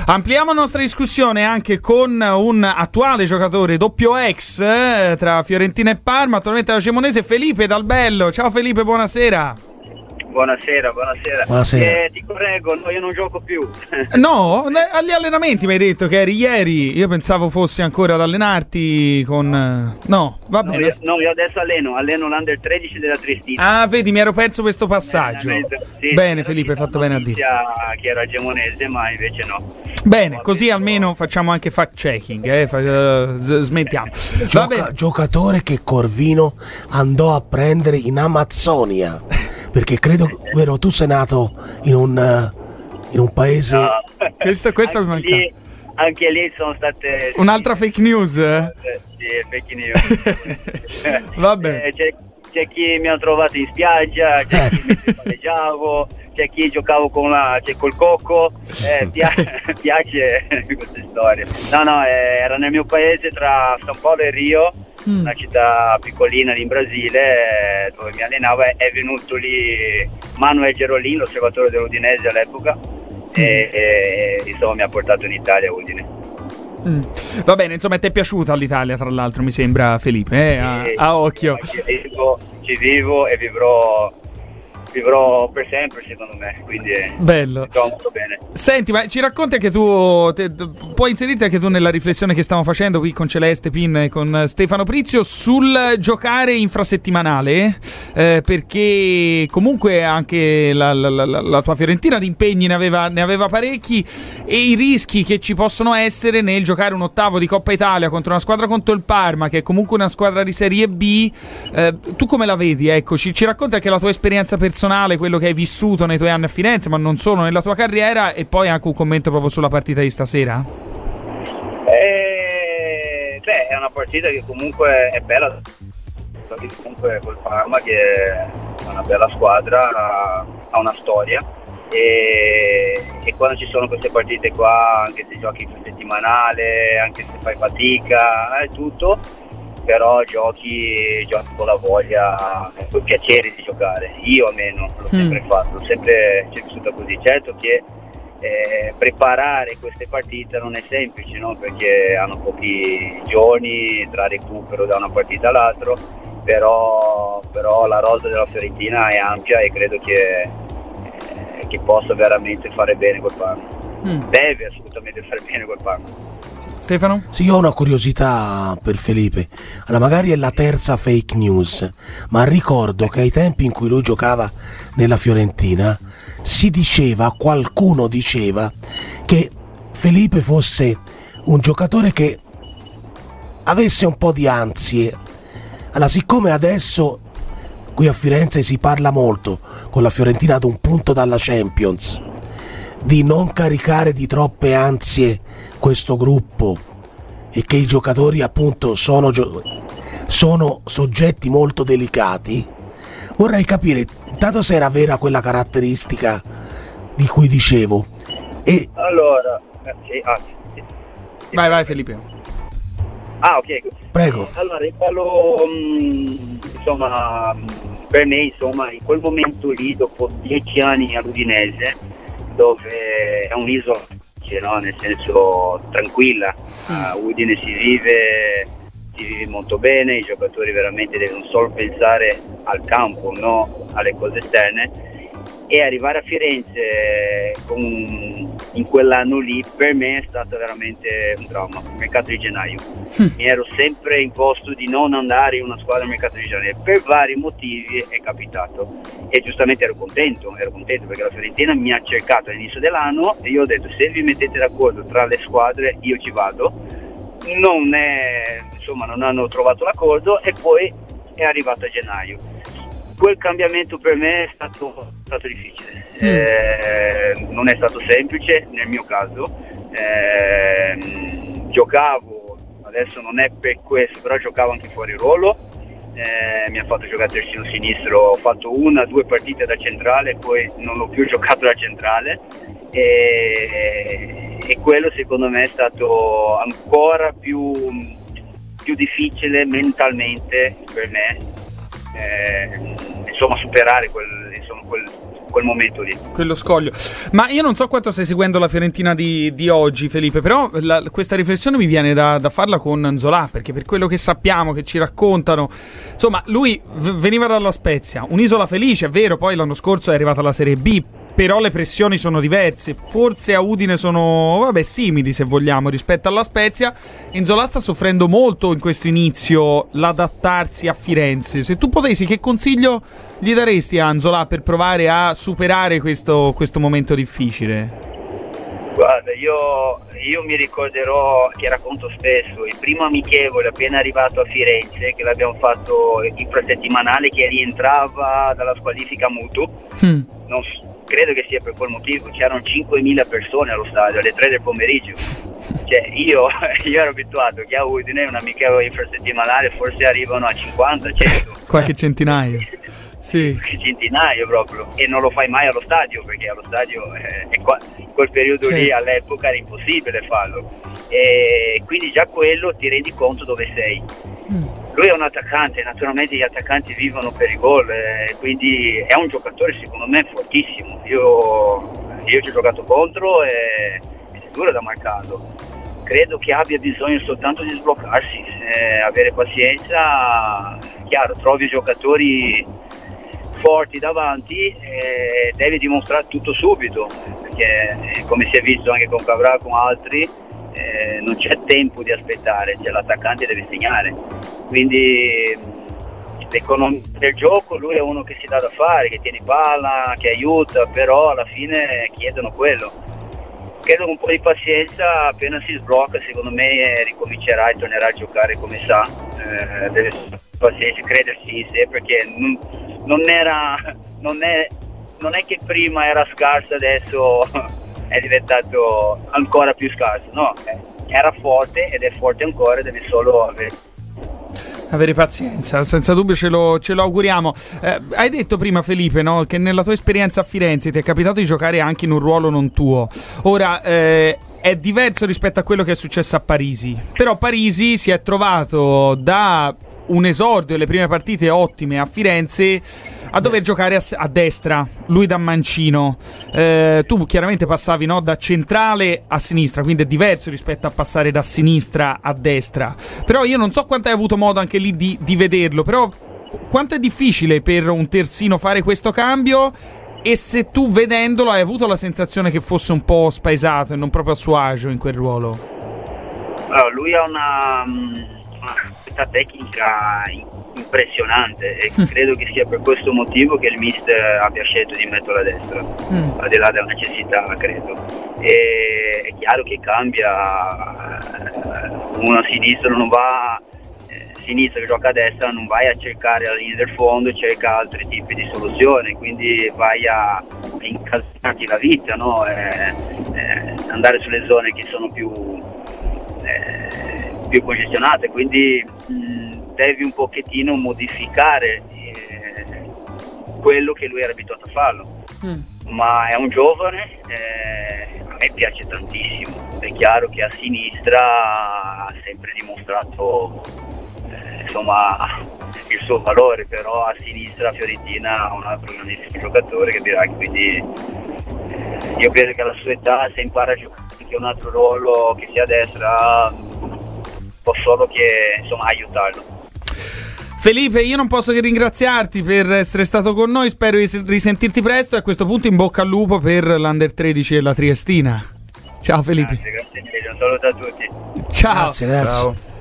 Ampliamo la nostra discussione anche con un attuale giocatore doppio ex tra Fiorentina e Parma, attualmente la Cremonese, Felipe Dal Bello. Ciao Felipe, buonasera. Buonasera. Ti correggo, no, io non gioco più. No, agli allenamenti mi hai detto che eri ieri. Io pensavo fossi ancora ad allenarti con... No, va bene. Io adesso alleno l'Under 13 della Triestina. Ah, vedi, mi ero perso questo passaggio. Sì, bene Felipe, hai fatto bene a dire che era Cremonese, ma invece no. Bene, così almeno facciamo anche fact checking, smettiamo. Giocatore che Corvino andò a prendere in Amazzonia, perché credo, vero, tu sei nato in un paese... No. Questo mi manca. Anche lì sono state... Un'altra fake news? Sì, fake news. Vabbè. C'è chi mi ha trovato in spiaggia, c'è chi mi palleggiavo, c'è chi giocavo col cocco, piace queste storie. No, era nel mio paese tra San Paolo e Rio, una città piccolina in Brasile, dove mi allenavo. È venuto lì Manuel Gerolin, l'osservatore dell'Udinese all'epoca, e insomma mi ha portato in Italia a Udine. Va bene, insomma, ti è piaciuta l'Italia, tra l'altro, mi sembra, Felipe, a occhio. Ci vivo e vivrò per sempre, secondo me, quindi bello. Mi trovo molto bene. Senti, ma ci racconti anche tu, puoi inserirti anche tu nella riflessione che stiamo facendo qui con Celeste Pin e con Stefano Prizio sul giocare infrasettimanale, perché comunque anche la tua Fiorentina di impegni ne aveva parecchi, e i rischi che ci possono essere nel giocare un ottavo di Coppa Italia contro una squadra contro il Parma, che è comunque una squadra di Serie B. Tu come la vedi? Ecco, ci racconti anche la tua esperienza personale, quello che hai vissuto nei tuoi anni a Firenze, ma non solo, nella tua carriera, e poi anche un commento proprio sulla partita di stasera? È una partita che comunque è bella, comunque col Parma, che è una bella squadra, ha una storia, e quando ci sono queste partite qua, anche se giochi in settimanale, anche se fai fatica, è tutto, però giochi con la voglia, con il piacere di giocare. Io almeno l'ho sempre fatto, l'ho sempre vissuto così. Certo che preparare queste partite non è semplice, no? Perché hanno pochi giorni tra recupero da una partita all'altra, però la rosa della Fiorentina è ampia e credo che possa veramente fare bene col Parma. Deve assolutamente fare bene col Parma. Stefano? Sì, io ho una curiosità per Felipe. Allora, magari è la terza fake news, ma ricordo che ai tempi in cui lui giocava nella Fiorentina qualcuno diceva che Felipe fosse un giocatore che avesse un po' di ansie. Allora, siccome adesso qui a Firenze si parla molto, con la Fiorentina ad un punto dalla Champions, di non caricare di troppe ansie questo gruppo, e che i giocatori appunto sono soggetti molto delicati, vorrei capire intanto se era vera quella caratteristica di cui dicevo. E allora sì. Vai Felipe. Ok, prego. Allora io parlo, insomma, per me, insomma, in quel momento lì, dopo 10 anni all'Udinese, dove è un'isola, no? Nel senso, tranquilla, a Udine si vive molto bene, i giocatori veramente devono solo pensare al campo, no alle cose esterne, e arrivare a Firenze in quell'anno lì per me è stato veramente un trauma. Il mercato di gennaio, mi ero sempre imposto di non andare in una squadra al mercato di gennaio, per vari motivi è capitato, e giustamente ero contento perché la Fiorentina mi ha cercato all'inizio dell'anno e io ho detto: se vi mettete d'accordo tra le squadre io ci vado. Non hanno trovato l'accordo, e poi è arrivato a gennaio. Quel cambiamento per me è stato difficile, non è stato semplice nel mio caso. Giocavo, adesso non è per questo, però giocavo anche fuori ruolo, mi ha fatto giocare terzino sinistro, ho fatto 1-2 partite da centrale, poi non l'ho più giocato da centrale, e quello secondo me è stato ancora più difficile mentalmente per me, superare quel momento lì. Quello scoglio. Ma io non so quanto stai seguendo la Fiorentina di oggi, Felipe, però questa riflessione mi viene da farla con Nzola, perché per quello che sappiamo, che ci raccontano, insomma, lui veniva dalla Spezia, un'isola felice, è vero, poi l'anno scorso è arrivata alla Serie B, però le pressioni sono diverse, forse a Udine sono, simili se vogliamo, rispetto alla Spezia. Nzola sta soffrendo molto in questo inizio l'adattarsi a Firenze. Se tu potessi, che consiglio gli daresti a Nzola per provare a superare questo momento difficile? Guarda, io mi ricorderò, che racconto spesso, il primo amichevole appena arrivato a Firenze, che l'abbiamo fatto infrasettimanale, che rientrava dalla squalifica Mutu. Non credo che sia per quel motivo, c'erano 5.000 persone allo stadio alle 3 del pomeriggio. Cioè io ero abituato che a Udine un amichevole infrasettimanale forse arrivano a 50, 100. Qualche centinaio. Sì. Centinaio proprio, e non lo fai mai allo stadio, perché allo stadio in quel periodo lì all'epoca era impossibile farlo, e quindi già quello ti rendi conto dove sei. Lui è un attaccante, naturalmente gli attaccanti vivono per i gol, quindi è un giocatore secondo me fortissimo. Io ci ho giocato contro e è duro da marcarlo. Credo che abbia bisogno soltanto di sbloccarsi, avere pazienza. Chiaro, trovi giocatori forti davanti, devi dimostrare tutto subito, perché come si è visto anche con Cabral, con altri, non c'è tempo di aspettare, cioè l'attaccante deve segnare. Quindi l'economia del gioco, lui è uno che si dà da fare, che tiene palla, che aiuta, però alla fine chiedono quello. Credo un po' di pazienza, appena si sblocca secondo me ricomincerà e tornerà a giocare come sa. Deve pazienza, credersi in sé, perché non è che prima era scarso, adesso è diventato ancora più scarso, no, era forte ed è forte ancora, deve solo avere pazienza, senza dubbio ce lo auguriamo. Hai detto prima, Felipe, no, che nella tua esperienza a Firenze ti è capitato di giocare anche in un ruolo non tuo. Ora è diverso rispetto a quello che è successo a Parisi, però Parisi si è trovato da un esordio e le prime partite ottime a Firenze a dover giocare a destra, lui da mancino. Tu chiaramente passavi, no, da centrale a sinistra, quindi è diverso rispetto a passare da sinistra a destra. Però io non so quanto hai avuto modo anche lì di vederlo, però quanto è difficile per un terzino fare questo cambio, e se tu vedendolo hai avuto la sensazione che fosse un po' spaesato e non proprio a suo agio in quel ruolo? Allora, lui ha una tecnica impressionante, e credo che sia per questo motivo che il mister abbia scelto di metterlo a destra, al di là della necessità, credo. E è chiaro che cambia, uno a sinistra non va, sinistra che gioca a destra non vai a cercare la linea del fondo e cerca altri tipi di soluzioni, quindi vai a incalzarti la vita, no? Andare sulle zone che sono più congestionate, quindi devi un pochettino modificare quello che lui era abituato a farlo. Ma è un giovane, a me piace tantissimo. È chiaro che a sinistra ha sempre dimostrato il suo valore, però a sinistra la Fiorentina ha un altro grandissimo giocatore, capirai, quindi io credo che alla sua età, se impara a giocare anche un altro ruolo che sia a destra, può solo che aiutarlo. Felipe, io non posso che ringraziarti per essere stato con noi, spero di risentirti presto, e a questo punto in bocca al lupo per l'Under 13 e la Triestina. Ciao Felipe. Grazie mille, un saluto a tutti. Ciao. Grazie. Ciao.